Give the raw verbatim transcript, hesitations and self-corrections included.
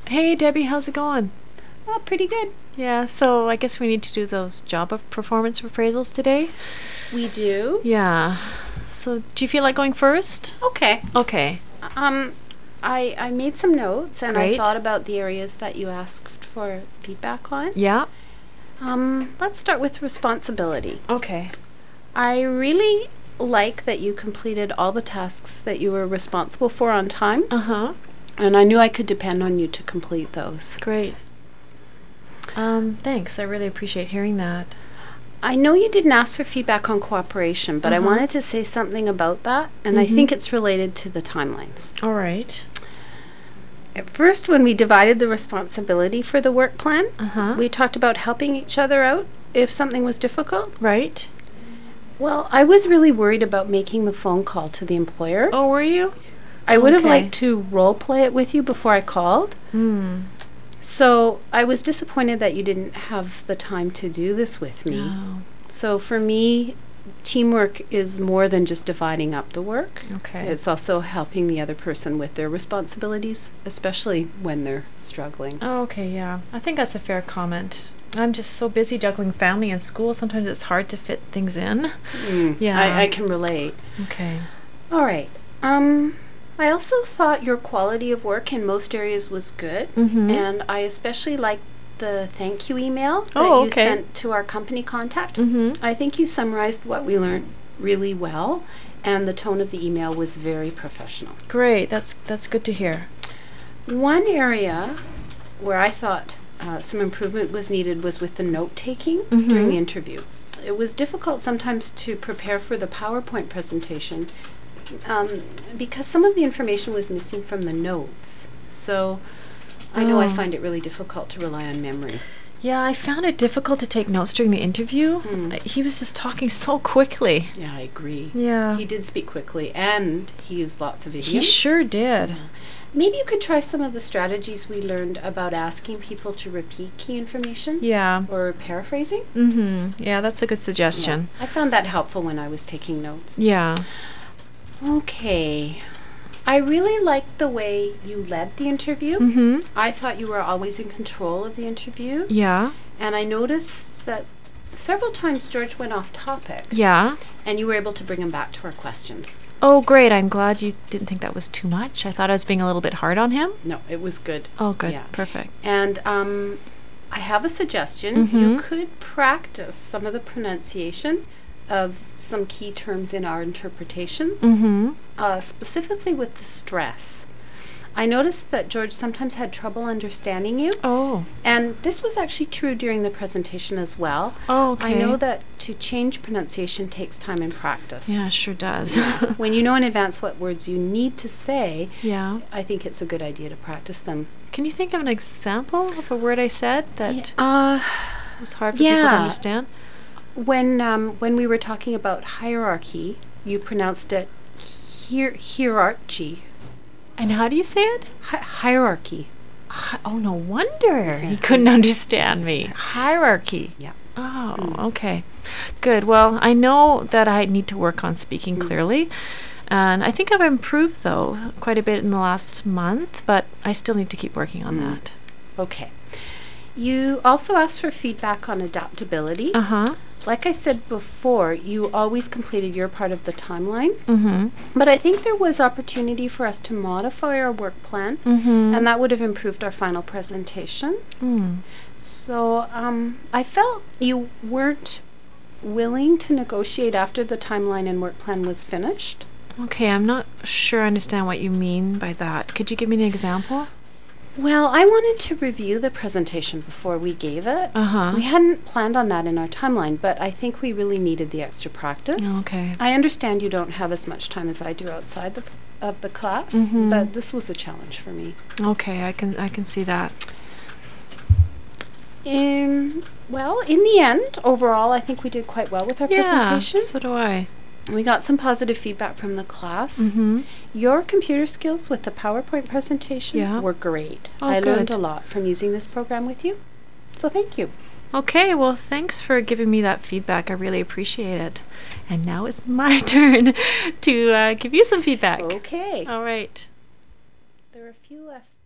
Hey, Debbie, how's it going? Oh, pretty good. Yeah, so I guess we need to do those job of performance appraisals today. We do? Yeah. So, do you feel like going first? Okay. Okay. Um, I I made some notes and Great. I thought about the areas that you asked for feedback on. Yeah. Um, let's start with responsibility. Okay. I really like that you completed all the tasks that you were responsible for on time, Uh-huh. and I knew I could depend on you to complete those. Great. Um, thanks. I really appreciate hearing that. I know you didn't ask for feedback on cooperation, but I Uh-huh. wanted to say something about that, and I Mhm. think it's related to the timelines. All right. At first, when we divided the responsibility for the work plan, Uh-huh. we talked about helping each other out if something was difficult. Right. Well, I was really worried about making the phone call to the employer. Oh, were you? I would have okay. liked to role play it with you before I called. Hmm. So I was disappointed that you didn't have the time to do this with me. Oh, So for me, teamwork is more than just dividing up the work. okay. It's also helping the other person with their responsibilities, especially when they're struggling. Oh, okay, yeah. I think that's a fair comment. I'm just so busy juggling family and school. Sometimes it's hard to fit things in. Mm, Yeah. I, I can relate. Okay. All right. Um, I also thought your quality of work in most areas was good, Mhm. and I especially liked the thank you email that Oh, you okay. sent to our company contact. Mhm. I think you summarized what we learned really well, and the tone of the email was very professional. Great. That's that's good to hear. One area where I thought uh, some improvement was needed was with the note taking Mhm. during the interview. It was difficult sometimes to prepare for the PowerPoint presentation um, because some of the information was missing from the notes. So I know I Oh. find it really difficult to rely on memory. Yeah, I found it difficult to take notes during the interview. Hmm. Uh, He was just talking so quickly. Yeah, I agree. Yeah. He did speak quickly, and he used lots of He idioms. sure did. Maybe you could try some of the strategies we learned about asking people to repeat key information Yeah. or paraphrasing. Mhm. Yeah, that's a good suggestion. Yeah, I found that helpful when I was taking notes. Yeah. Okay. I really liked the way you led the interview. Mhm. I thought you were always in control of the interview. Yeah. And I noticed that several times George went off topic. Yeah. And you were able to bring him back to our questions. Oh, great. I'm glad you didn't think that was too much. I thought I was being a little bit hard on him. No, it was good. Oh, good. Yeah. Perfect. And um, I have a suggestion. Mhm. You could practice some of the pronunciation of some key terms in our interpretations, Mhm. uh, specifically with the stress. I noticed that George sometimes had trouble understanding you, Oh. and this was actually true during the presentation as well. Oh, okay. I know that to change pronunciation takes time and practice. Yeah, it sure does. When you know in advance what words you need to say, Yeah. I think it's a good idea to practice them. Can you think of an example of a word I said that Uh, was hard for people to yeah. understand? when um, when we were talking about hierarchy, you pronounced it hier- hierarchy. And how do you say it? Hi- hierarchy. Hi- Oh, no wonder he couldn't understand me. Hierarchy. Yeah. Oh, Mm. okay. Good. Well, I know that I need to work on speaking Mm. clearly. And I think I've improved, though, quite a bit in the last month, but I still need to keep working on Mm. that. Okay. You also asked for feedback on adaptability. Uh huh. Like I said before, you always completed your part of the timeline, Mm hmm. but I think there was opportunity for us to modify our work plan, Mm hmm. and that would have improved our final presentation. Mm. So um, I felt you weren't willing to negotiate after the timeline and work plan was finished. Okay, I'm not sure I understand what you mean by that. Could you give me an example? Well, I wanted to review the presentation before we gave it. Uh huh. We hadn't planned on that in our timeline, but I think we really needed the extra practice. Okay. I understand you don't have as much time as I do outside the, of the class, Mhm. but this was a challenge for me. Okay, I can I can see that. Um, well, in the end, overall, I think we did quite well with our Yeah, presentation. so do I. We got some positive feedback from the class. Mm-hmm. Your computer skills with the PowerPoint presentation Yeah. were great. Oh, I learned good. a lot from using this program with you. So thank you. Okay, well, thanks for giving me that feedback. I really appreciate it. And now it's my turn to uh, give you some feedback. Okay. All right. There are a few less